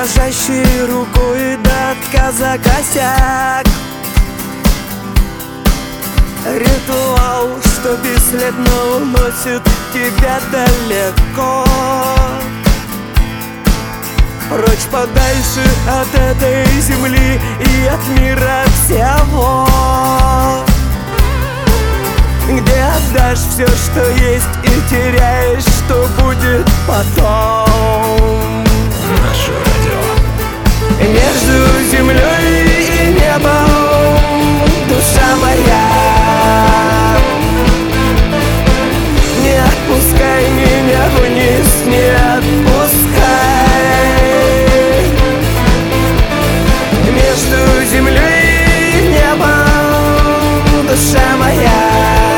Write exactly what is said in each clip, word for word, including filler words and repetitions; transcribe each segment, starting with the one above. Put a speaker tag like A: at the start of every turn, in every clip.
A: дрожащей рукой до отказа косяк. Ритуал, что бесследно уносит тебя далеко, прочь подальше от этой земли и от мира всего, где отдашь все, что есть, и теряешь, что будет потом.
B: Наше радио.
A: Между землей и небом, душа моя, не отпускай меня вниз, не отпускай. Между землей и небом, душа моя,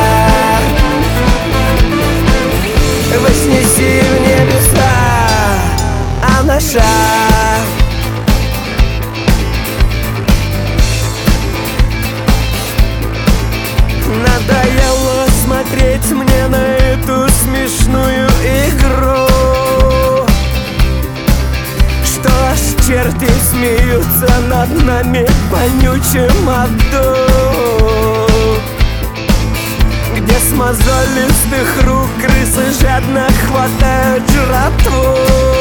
A: вознеси в небеса, а наша надоело смотреть мне на эту смешную игру, что аж черти смеются над нами в вонючем аду, где с мозолистых рук крысы жадно хватают жратву.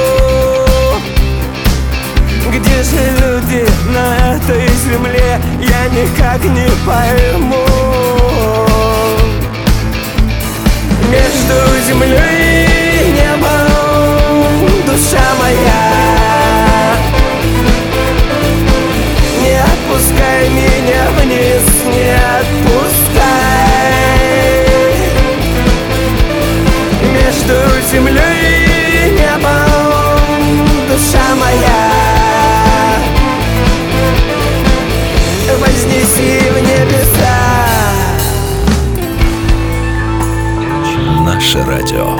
A: Где же люди на этой земле, я никак не пойму. Между землей и небом, душа моя, не отпускай меня вниз, не отпускай. Между землей и небом, душа моя, вознеси в небеса.
B: Наше радио.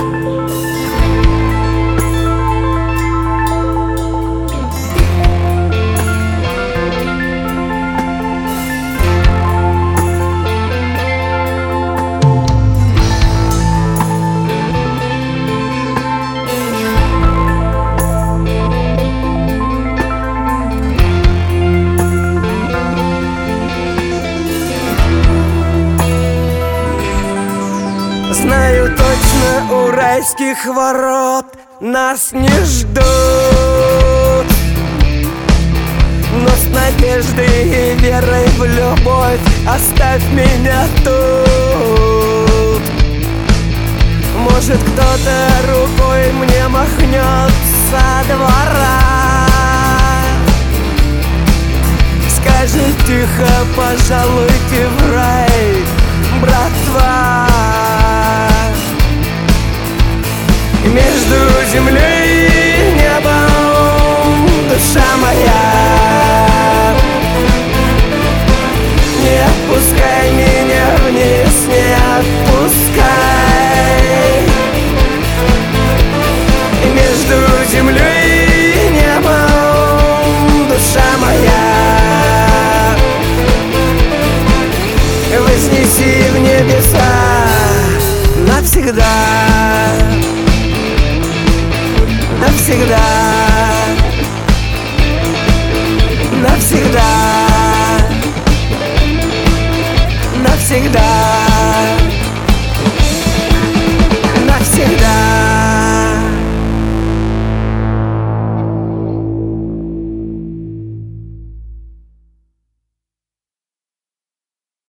A: Знаю точно, у райских ворот нас не ждут, но с надеждой и верой в любовь оставь меня тут. Может, кто-то рукой мне махнет со двора, скажет тихо: пожалуйте в рай, братва. Между землей и небом, душа моя, не отпускай меня вниз, не отпускай. Между землей и небом, душа моя, вознеси в небеса навсегда. Навсегда.